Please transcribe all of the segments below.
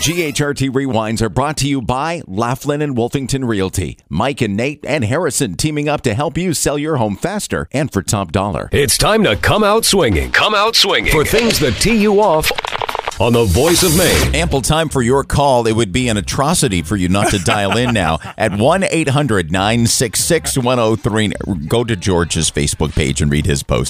GHRT Rewinds are brought to you by Laughlin and Wolfington Realty. Mike and Nate and Harrison teaming up to help you sell your home faster and for top dollar. It's time to come out swinging. Come out swinging for things that tee you off on the Voice of Maine. Ample time for your call. It would be an atrocity for you not to dial in now at 1-800-966-1039. Go to George's Facebook page and read his post.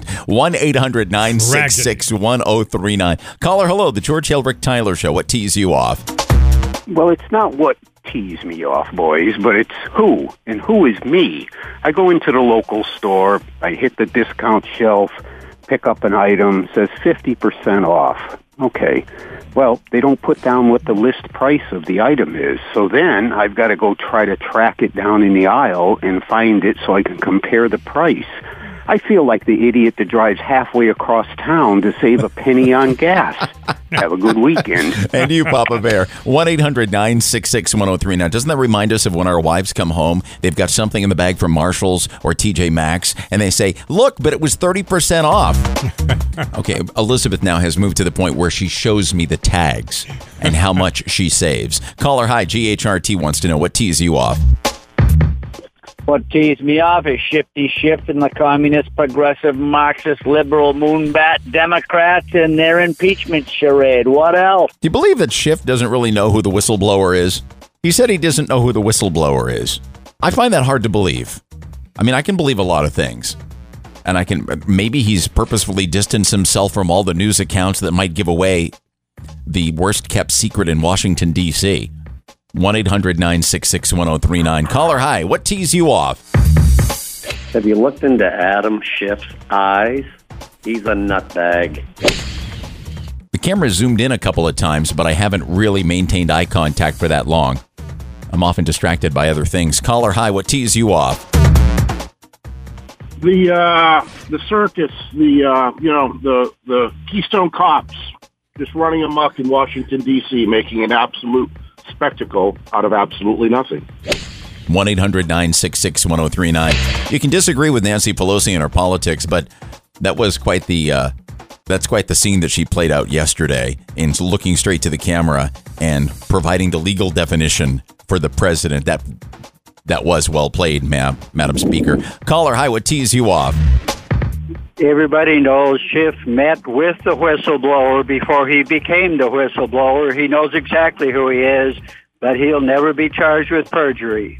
1-800-966-1039. Caller, hello, the George Hill Rick Tyler Show. What tees you off? Well, it's not what tees me off, boys, but it's who, and who is me. I go into the local store, I hit the discount shelf, pick up an item, says 50% off. Okay, well, they don't put down what the list price of the item is, so then I've got to go try to track it down in the aisle and find it so I can compare the price. I feel like the idiot that drives halfway across town to save a penny on gas. Have a good weekend. And you, Papa Bear. 1-800-966-1039. Doesn't that remind us of when our wives come home, they've got something in the bag from Marshalls or TJ Maxx, and they say, look, but it was 30% off. Okay, Elizabeth now has moved to the point where she shows me the tags and how much she saves. Caller, hi, GHRT wants to know what tees you off. What tees me off is Shifty Schiff and the communist, progressive, Marxist, liberal, moonbat Democrats and their impeachment charade. What else? Do you believe that Schiff doesn't really know who the whistleblower is? He said he doesn't know who the whistleblower is. I find that hard to believe. I mean, I can believe a lot of things. And maybe he's purposefully distanced himself from all the news accounts that might give away the worst kept secret in Washington, D.C. 1-800-966-1039. Caller, hi. What tees you off? Have you looked into Adam Schiff's eyes? He's a nutbag. The camera zoomed in a couple of times, but I haven't really maintained eye contact for that long. I'm often distracted by other things. Caller, hi. What tees you off? The circus, the Keystone Cops just running amok in Washington, D.C., making an absolute spectacle out of absolutely nothing. 1-800-966-1039. You can disagree with Nancy Pelosi and her politics, but that was quite the scene that she played out yesterday in looking straight to the camera and providing the legal definition for the president. That was well played, Madam Speaker. Caller, hi, what tees you off? Everybody knows Schiff met with the whistleblower before he became the whistleblower. He knows exactly who he is, but he'll never be charged with perjury.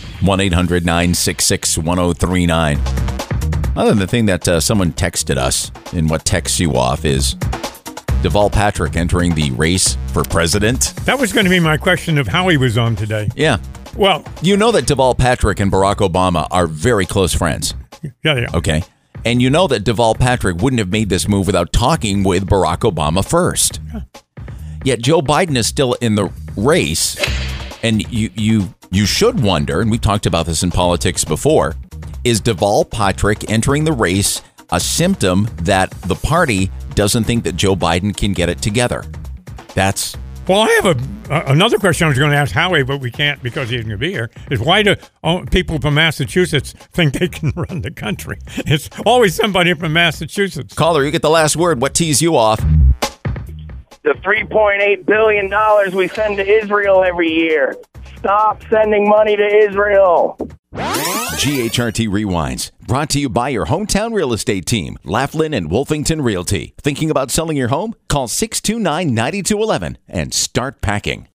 1-800-966-1039. Other than the thing that someone texted us, and what texts you off is Deval Patrick entering the race for president. That was going to be my question of how he was on today. Yeah. Well, you know that Deval Patrick and Barack Obama are very close friends. Yeah. Okay. And you know that Deval Patrick wouldn't have made this move without talking with Barack Obama first. Yeah. Yet Joe Biden is still in the race, and you should wonder, and we talked about this in politics before, is Deval Patrick entering the race a symptom that the party doesn't think that Joe Biden can get it together? Well, I have another question I was going to ask Howie, but we can't because he's going to be here, is why do people from Massachusetts think they can run the country? It's always somebody from Massachusetts. Caller, you get the last word. What tees you off? The $3.8 billion we send to Israel every year. Stop sending money to Israel. GHRT Rewinds, brought to you by your hometown real estate team, Laughlin and Wolfington Realty. Thinking about selling your home? Call 629-9211 and start packing.